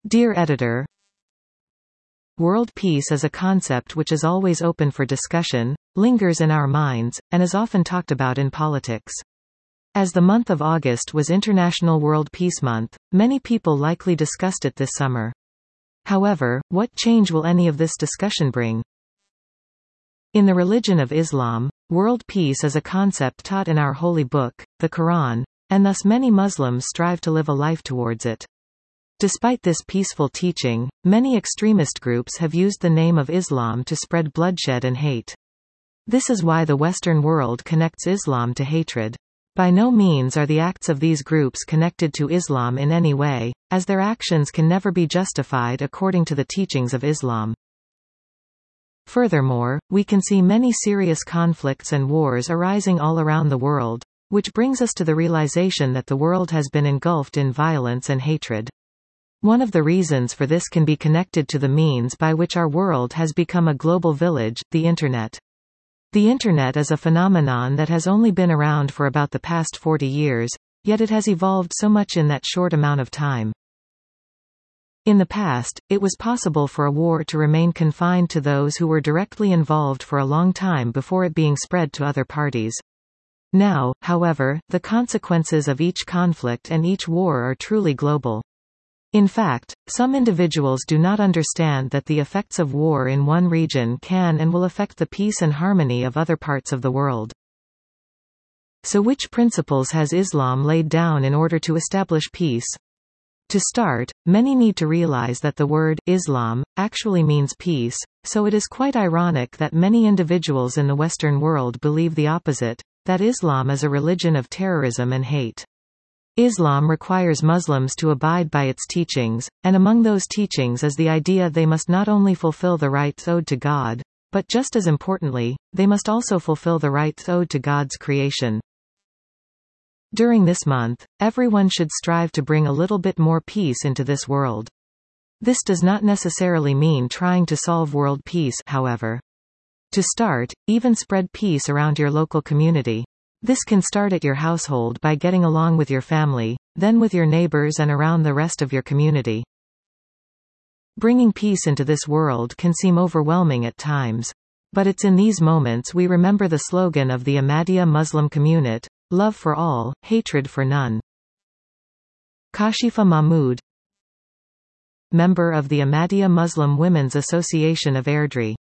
Dear Editor, world peace is a concept which is always open for discussion, lingers in our minds, and is often talked about in politics. As the month of August was International World Peace Month, many people likely discussed it this summer. However, what change will any of this discussion bring? In the religion of Islam, world peace is a concept taught in our holy book, the Quran, and thus many Muslims strive to live a life towards it. Despite this peaceful teaching, many extremist groups have used the name of Islam to spread bloodshed and hate. This is why the Western world connects Islam to hatred. By no means are the acts of these groups connected to Islam in any way, as their actions can never be justified according to the teachings of Islam. Furthermore, we can see many serious conflicts and wars arising all around the world, which brings us to the realization that the world has been engulfed in violence and hatred. One of the reasons for this can be connected to the means by which our world has become a global village, the Internet. The Internet is a phenomenon that has only been around for about the past 40 years, yet it has evolved so much in that short amount of time. In the past, it was possible for a war to remain confined to those who were directly involved for a long time before it being spread to other parties. Now, however, the consequences of each conflict and each war are truly global. In fact, some individuals do not understand that the effects of war in one region can and will affect the peace and harmony of other parts of the world. So which principles has Islam laid down in order to establish peace? To start, many need to realize that the word Islam actually means peace, so it is quite ironic that many individuals in the Western world believe the opposite, that Islam is a religion of terrorism and hate. Islam requires Muslims to abide by its teachings, and among those teachings is the idea they must not only fulfill the rights owed to God, but just as importantly, they must also fulfill the rights owed to God's creation. During this month, everyone should strive to bring a little bit more peace into this world. This does not necessarily mean trying to solve world peace, however. To start, even spread peace around your local community. This can start at your household by getting along with your family, then with your neighbors and around the rest of your community. Bringing peace into this world can seem overwhelming at times. But it's in these moments we remember the slogan of the Ahmadiyya Muslim community, love for all, hatred for none. Kashifa Mahmood, member of the Ahmadiyya Muslim Women's Association of Airdrie.